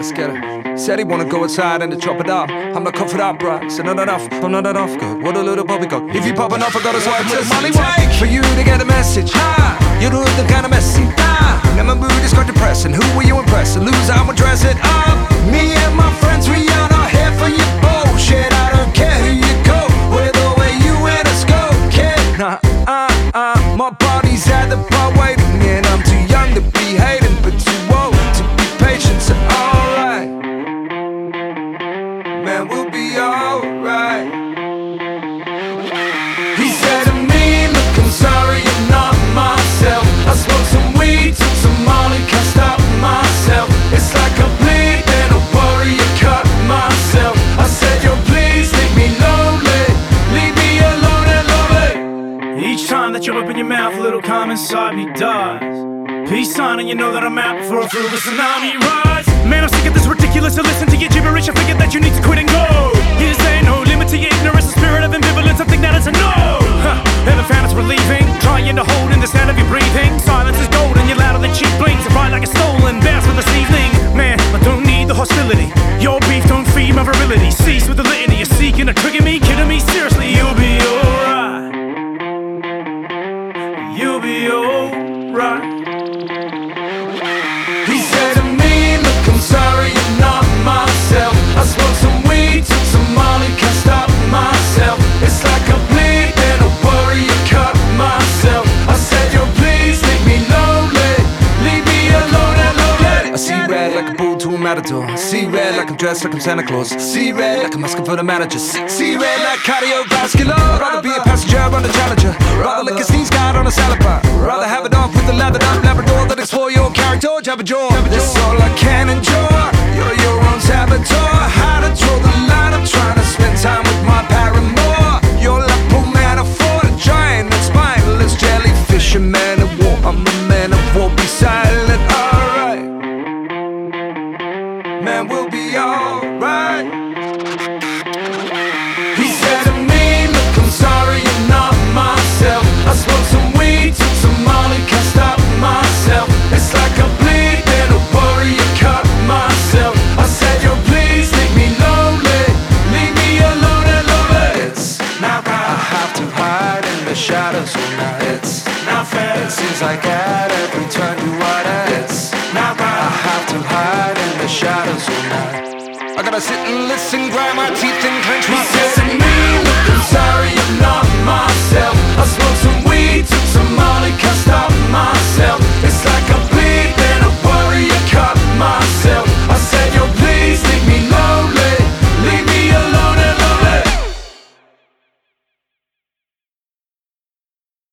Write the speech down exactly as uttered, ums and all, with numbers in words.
let's get it. Said he wanna go outside and to chop it up. I'm not covered up, bruh. Said not enough, I'm not enough good. What a little puppy got. If you popping off, I gotta swipe with a money take for you to get a message. Ha! You're the kind of messy. Ah! Now my mood is quite depressing. Who will you impress? A loser, I'ma dress it up. Me and my friends, we are not here for your bullshit. I don't care who you go with or where you in a scope, kid. Nah, uh, uh, my body's at the bar waiting, and I'm too young to be hating, but too old to be patient. So alright, man, we'll be alright. He said to me, look, I'm sorry, I'm not myself. I smoked some weed, took some Molly, can't stop myself. It's like I bleed, then I worry, I cut myself. I said, yo, please leave me lonely, leave me alone and lonely. Each time that you open your mouth, a little calm inside me dies. Peace sign, and you know that I'm out before I feel the tsunami rise. Man, I'm sick of this ridiculous, to listen to your gibberish. I figured that you need to quit and go. You say no limit to your ignorance, the spirit of ambivalence, I think that it's a no. Huh. Ever found it's relieving, trying to hold in the sound of your breathing. Silence is gold and you're louder than cheap blinks. I ride like a stolen bounce for this evening. Man, I don't need the hostility. Your beef don't feed my virility. Cease with the litany, you're seeking to trigger me, kidding me. Seriously, you'll be alright. You'll be alright. He said to me, look, I'm sorry, I'm not myself. I smoked some weed, took some Molly, can't stop myself. It's like I bleed, then I worry, I cut myself. I said, yo, please leave me lonely, leave me alone and lonely. I see red like a bull to a matador. See red like I'm dressed like I'm Santa Claus. See red like I'm asking for the manager. See, see red like cardiovascular. I'd rather be a passenger on a Challenger. Rather like a sneeze guard on a salad bar. Rather have a dog with a lathered up Labrador that explore your character, Jabba Jaw. This is all I can endure. You're your own saboteur. How to draw the line? I'm trying to spend time with my paramour. You're like poor man, afford a giant and spineless jellyfish. A man of war, I'm a man of war. Be silent, alright. Man, we'll be alright. He said to me, look, I'm sorry, I'm not myself. I smoked some weed, took some Molly, can't stop myself. It's like I bleed, then I worry, I cut myself. I said, yo, please leave me lonely, leave me alone and lonely. It's not right, I have to hide in the shadows all night. It's not fair, it seems like at every turn you are at. It's not right, I have to hide in the shadows all night. I gotta sit and listen, grind my teeth and clench my teeth. He said to me, look, I'm sorry, I'm not